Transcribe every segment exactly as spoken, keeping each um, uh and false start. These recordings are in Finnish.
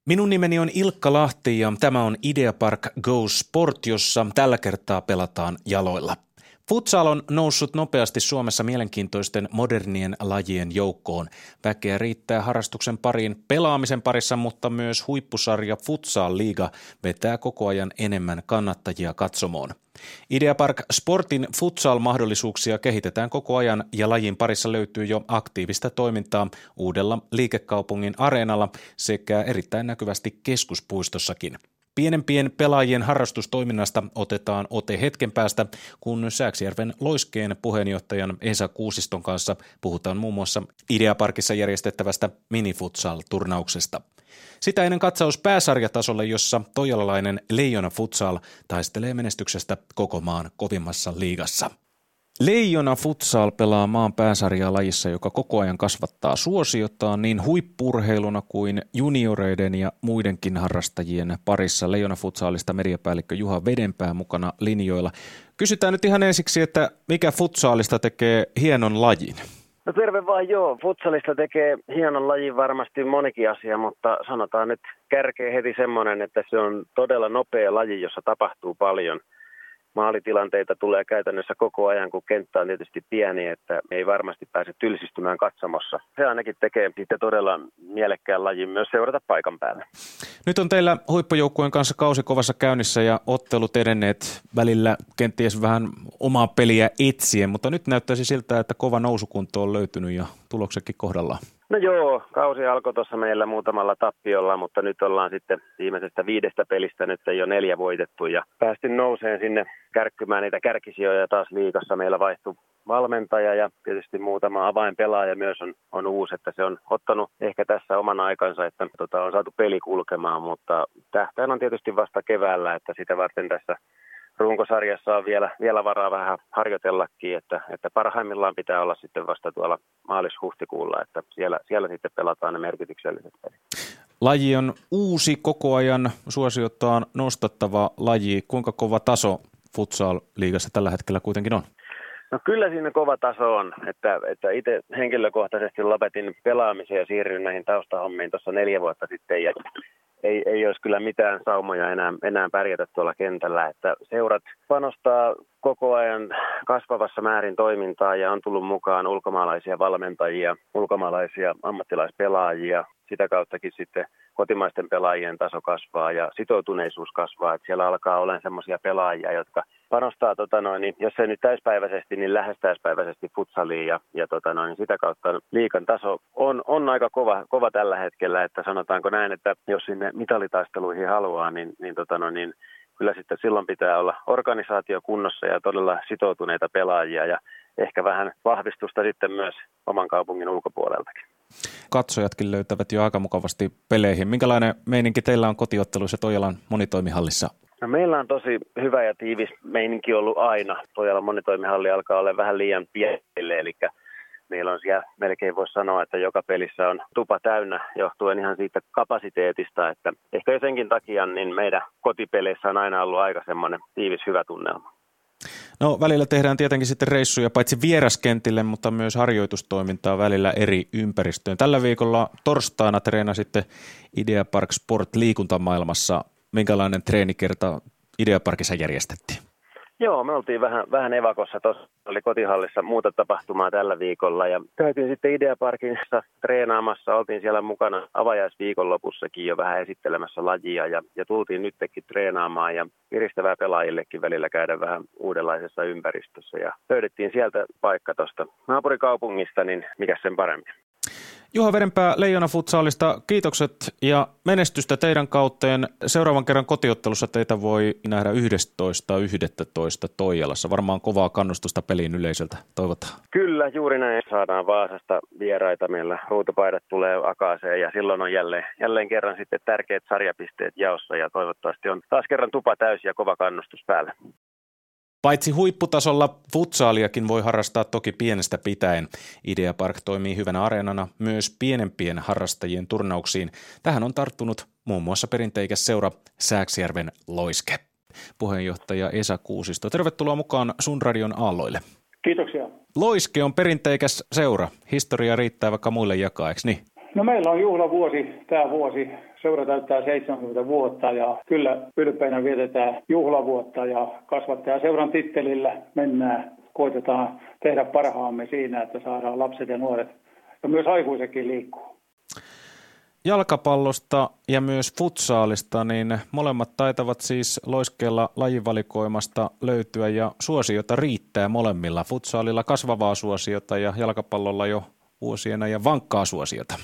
Minun nimeni on Ilkka Lahti ja tämä on Ideapark Go Sport, jossa tällä kertaa pelataan jaloilla. Futsal on noussut nopeasti Suomessa mielenkiintoisten modernien lajien joukkoon. Väkeä riittää harrastuksen pariin pelaamisen parissa, mutta myös huippusarja Futsal Liiga vetää koko ajan enemmän kannattajia katsomoon. Ideapark Sportin futsal-mahdollisuuksia kehitetään koko ajan ja lajin parissa löytyy jo aktiivista toimintaa uudella liikekaupungin areenalla sekä erittäin näkyvästi keskuspuistossakin. Pienempien pelaajien harrastustoiminnasta otetaan ote hetken päästä, kun Sääksijärven Loiskeen puheenjohtajan Esa Kuusiston kanssa puhutaan muun muassa Ideaparkissa järjestettävästä minifutsal-turnauksesta. Sitä ennen katsaus pääsarjatasolle, jossa toijalalainen Leijona Futsal taistelee menestyksestä koko maan kovimmassa liigassa. Leijona Futsal pelaa maan pääsarjaa lajissa, joka koko ajan kasvattaa suosiotaan niin huippurheiluna kuin junioreiden ja muidenkin harrastajien parissa. Leijona Futsalista mediapäällikkö Juha Vedenpää mukana linjoilla. Kysytään nyt ihan ensiksi, että mikä futsalista tekee hienon lajin? No terve vaan joo. Futsalista tekee hienon lajin varmasti monikin asia, mutta sanotaan nyt kärkee heti semmoinen, että se on todella nopea laji, jossa tapahtuu paljon. Maalitilanteita tulee käytännössä koko ajan, kun kenttä on tietysti pieni, että ei varmasti pääse tylsistymään katsomossa. Se ainakin tekee sitten todella mielekkään lajin myös seurata paikan päällä. Nyt on teillä huippujoukkueen kanssa kausi kovassa käynnissä ja ottelut edenneet välillä kenties vähän omaa peliä etsien, mutta nyt näyttäisi siltä, että kova nousukunto on löytynyt ja tuloksetkin kohdallaan. No joo, kausi alkoi tuossa meillä muutamalla tappiolla, mutta nyt ollaan sitten viimeisestä viidestä pelistä nyt jo neljä voitettu ja päästin nouseen sinne kärkkymään niitä kärkisijoja taas liigassa. Meillä vaihtui valmentaja ja tietysti muutama avainpelaaja myös on, on uusi, että se on ottanut ehkä tässä oman aikansa, että tota, on saatu peli kulkemaan, mutta tähtäin on tietysti vasta keväällä, että sitä varten tässä runkosarjassa on vielä, vielä varaa vähän harjoitellakin, että, että parhaimmillaan pitää olla sitten vasta tuolla maalis-huhtikuulla, että siellä, siellä sitten pelataan ne merkitykselliset pelit. Laji on uusi, koko ajan suosiotaan nostattava laji. Kuinka kova taso futsal-liigassa tällä hetkellä kuitenkin on? No kyllä siinä kova taso on, että, että itse henkilökohtaisesti lopetin pelaamisen ja siirryin näihin taustahommiin tuossa neljä vuotta sitten ja Ei, ei olisi kyllä mitään saumoja enää, enää pärjätä tuolla kentällä, että seurat panostaa koko ajan kasvavassa määrin toimintaa ja on tullut mukaan ulkomaalaisia valmentajia, ulkomaalaisia ammattilaispelaajia. Sitä kauttakin sitten kotimaisten pelaajien taso kasvaa ja sitoutuneisuus kasvaa, että siellä alkaa olemaan semmoisia pelaajia, jotka panostaa, tota noin, niin jos ei nyt täyspäiväisesti, niin lähes täyspäiväisesti futsaliin ja, ja tota noin, niin sitä kautta liigan taso on, on aika kova, kova tällä hetkellä, että sanotaanko näin, että jos sinne mitalitaisteluihin haluaa, niin, niin, tota noin, niin kyllä sitten silloin pitää olla organisaatio kunnossa ja todella sitoutuneita pelaajia ja ehkä vähän vahvistusta sitten myös oman kaupungin ulkopuoleltakin. Katsojatkin löytävät jo aika mukavasti peleihin. Minkälainen meininki teillä on kotiotteluissa Toijalan monitoimihallissa? No meillä on tosi hyvä ja tiivis meininki ollut aina. Toijalan monitoimihalli alkaa olla vähän liian pienelle, eli meillä on siellä melkein voisi sanoa, että joka pelissä on tupa täynnä johtuen ihan siitä kapasiteetista, että ehkä jo senkin takia niin meidän kotipeleissä on aina ollut aika semmoinen tiivis hyvä tunnelma. No välillä tehdään tietenkin sitten reissuja paitsi vieraskentille, mutta myös harjoitustoimintaa välillä eri ympäristöön. Tällä viikolla torstaina treenasitte Ideapark Sport liikuntamaailmassa. Minkälainen treenikerta Ideaparkissa järjestettiin? Joo, me oltiin vähän, vähän evakossa. Tuossa oli kotihallissa muuta tapahtumaa tällä viikolla ja käytiin sitten Ideaparkissa treenaamassa. Oltiin siellä mukana avajaisviikonlopussakin jo vähän esittelemässä lajia ja, ja tultiin nytkin treenaamaan ja piristävää pelaajillekin välillä käydä vähän uudenlaisessa ympäristössä. Ja löydettiin sieltä paikka tuosta naapurikaupungista, niin mikä sen parempi. Juha Vedenpää Leijona Futsalista, kiitokset ja menestystä teidän kautteen. Seuraavan kerran kotiottelussa teitä voi nähdä yhdestoista yhdestoista Toijalassa. Varmaan kovaa kannustusta peliin yleisöltä, toivotaan. Kyllä, juuri näin. Saadaan Vaasasta vieraita. Meillä ruutupaidat tulee Akaaseen ja silloin on jälleen, jälleen kerran sitten tärkeät sarjapisteet jaossa ja toivottavasti on taas kerran tupa täysi ja kova kannustus päällä. Paitsi huipputasolla futsaaliakin voi harrastaa toki pienestä pitäen. Ideapark toimii hyvänä areenana myös pienempien harrastajien turnauksiin. Tähän on tarttunut muun muassa perinteikäs seura Sääksijärven Loiske. Puheenjohtaja Esa Kuusisto, tervetuloa mukaan Sun Radion aalloille. Kiitoksia. Loiske on perinteikäs seura. Historia riittää vaikka muille jakaa, eikö niin? No meillä on juhlavuosi, tämä vuosi. Seura täyttää seitsemänkymmentä vuotta ja kyllä ylpeänä vietetään juhlavuotta ja kasvattajaseuran tittelillä mennään. Koitetaan tehdä parhaamme siinä, että saadaan lapset ja nuoret ja myös aikuisetkin liikkuu. Jalkapallosta ja myös futsaalista, niin molemmat taitavat siis loiskella lajivalikoimasta löytyä ja suosiota riittää molemmilla. Futsaalilla kasvavaa suosiota ja jalkapallolla jo vuosien ajan vankkaa suosiota.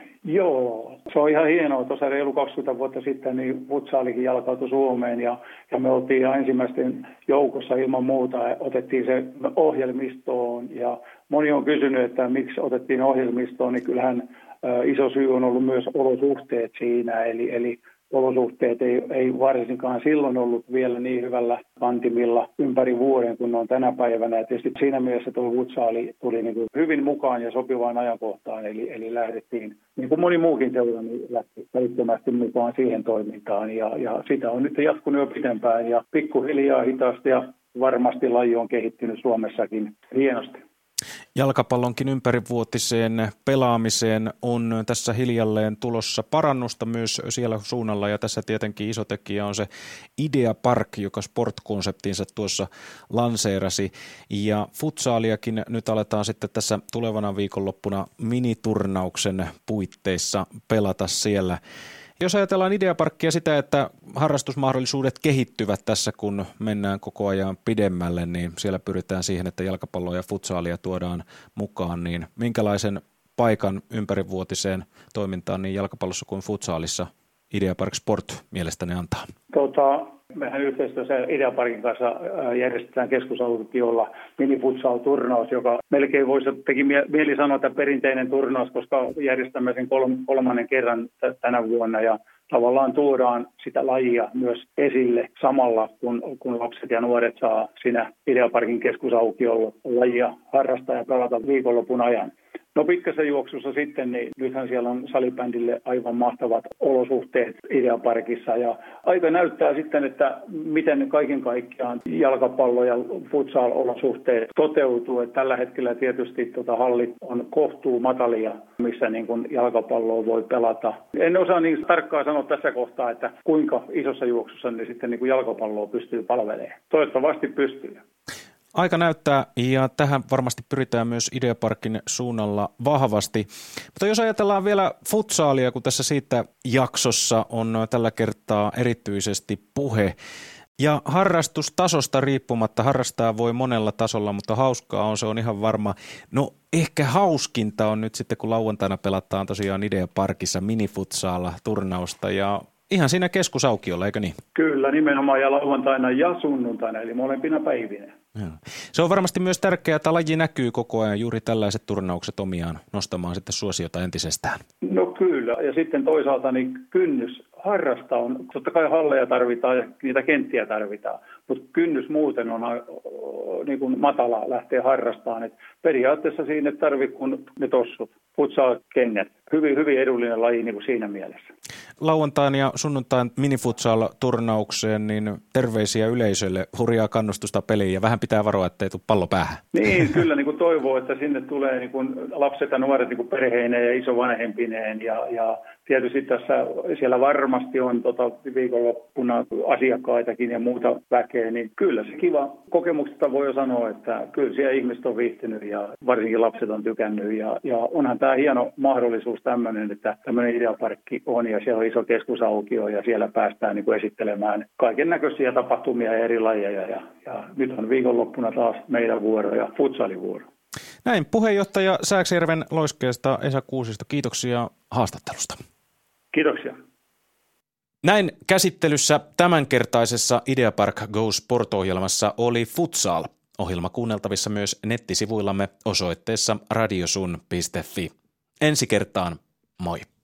Joo, se on ihan hienoa. Tuossa reilu kaksikymmentä vuotta sitten niin futsaalikin jalkautui Suomeen ja, ja me oltiin ihan ensimmäisten joukossa ilman muuta. Otettiin se ohjelmistoon ja moni on kysynyt, että miksi otettiin ohjelmistoon, niin kyllähän ä, iso syy on ollut myös olosuhteet siinä. Eli, eli olosuhteet ei, ei varsinkaan silloin ollut vielä niin hyvällä kantimilla ympäri vuoden kuin ne on tänä päivänä. Ja tietysti siinä mielessä tuo futsaali tuli niin kuin hyvin mukaan ja sopivaan ajankohtaan, eli, eli lähdettiin, niin kuin moni muukin seura, niin lähti välittömästi mukaan siihen toimintaan. Ja, ja sitä on nyt jatkunut jo pitempään ja pikkuhiljaa hitaasti ja varmasti laji on kehittynyt Suomessakin hienosti. Jalkapallonkin ympärivuotiseen pelaamiseen on tässä hiljalleen tulossa parannusta myös siellä suunnalla ja tässä tietenkin iso tekijä on se Idea Park, joka Sport-konseptinsa tuossa lanseerasi ja futsaaliakin nyt aletaan sitten tässä tulevana viikonloppuna miniturnauksen puitteissa pelata siellä. Jos ajatellaan Ideaparkkia sitä, että harrastusmahdollisuudet kehittyvät tässä, kun mennään koko ajan pidemmälle, niin siellä pyritään siihen, että jalkapalloa ja futsaalia tuodaan mukaan, niin minkälaisen paikan ympärivuotiseen toimintaan niin jalkapallossa kuin futsaalissa Ideapark Sport mielestäni antaa? Tota, mehän yhteistyössä Ideaparkin kanssa järjestetään keskusautiolla minifutsal-turnaus, joka melkein voisi teki mieli sanoa, että perinteinen turnaus, koska järjestämme sen kolmannen kerran tänä vuonna ja tavallaan tuodaan sitä lajia myös esille samalla, kun, kun lapset ja nuoret saa siinä Ideaparkin keskusaukiolla lajia harrastaa ja pelata viikonlopun ajan. No pitkässä juoksussa sitten, niin nythän siellä on salibändille aivan mahtavat olosuhteet Ideaparkissa ja aika näyttää sitten, että miten kaiken kaikkiaan jalkapallo- ja futsal-olosuhteet toteutuu. Että tällä hetkellä tietysti tota hallit on kohtuu matalia, missä niin kuin jalkapalloa voi pelata. En osaa niin tarkkaan sanoa tässä kohtaa, että kuinka isossa juoksussa ne sitten niin kuin jalkapalloa pystyy palvelemaan. Toivottavasti pystyy. Aika näyttää ja tähän varmasti pyritään myös Ideaparkin suunnalla vahvasti. Mutta jos ajatellaan vielä futsaalia, kun tässä siitä jaksossa on tällä kertaa erityisesti puhe. Ja harrastustasosta riippumatta harrastaa voi monella tasolla, mutta hauskaa on, se on ihan varma. No ehkä hauskinta on nyt sitten, kun lauantaina pelataan tosiaan Ideaparkissa minifutsaalla turnausta ja ihan siinä keskusaukiolla, eikö niin? Kyllä, nimenomaan ja lauantaina ja sunnuntaina, eli molempina päivinä. Joo. Se on varmasti myös tärkeää, että laji näkyy koko ajan juuri tällaiset turnaukset omiaan nostamaan sitten suosiota entisestään. No kyllä, ja sitten toisaalta niin kynnys harrastaa on, totta kai halleja tarvitaan ja niitä kenttiä tarvitaan, mutta kynnys muuten on niin kuin matala lähteä harrastamaan. Et periaatteessa siinä ei tarvitse kuin ne tossut, futsal-kengät. Hyvin, hyvin edullinen laji niin kuin siinä mielessä. Lauantain ja sunnuntain minifutsal-turnaukseen, niin terveisiä yleisölle, hurjaa kannustusta peliin ja vähän pitää varoa, ettei tule pallo päähän. Niin, kyllä niin kuin toivoo, että sinne tulee niin kuin lapset ja nuoret niin kuin perheineen ja isovanhempineen ja, ja tietysti tässä siellä varmasti on tota, viikonloppuna asiakkaitakin ja muuta väkeä, niin kyllä se kiva kokemuksesta voi jo sanoa, että kyllä siellä ihmiset on viihtynyt ja varsinkin lapset on tykännyt ja, ja onhan tämä hieno mahdollisuus tämmöinen, että tämmöinen Ideaparkki on ja siellä on iso keskusaukio ja siellä päästään niin kuin esittelemään kaiken näköisiä tapahtumia ja eri lajeja ja, ja nyt on viikonloppuna taas meidän vuoro ja futsalivuoro. Näin puheenjohtaja Sääksjärven Loiskeesta Esa Kuusisto, kiitoksia haastattelusta. Kiitoksia. Näin käsittelyssä tämänkertaisessa Ideapark Go Sport-ohjelmassa oli futsal. Ohjelma kuunneltavissa myös nettisivuillamme osoitteessa radiosun piste fi. Ensi kertaan, moi.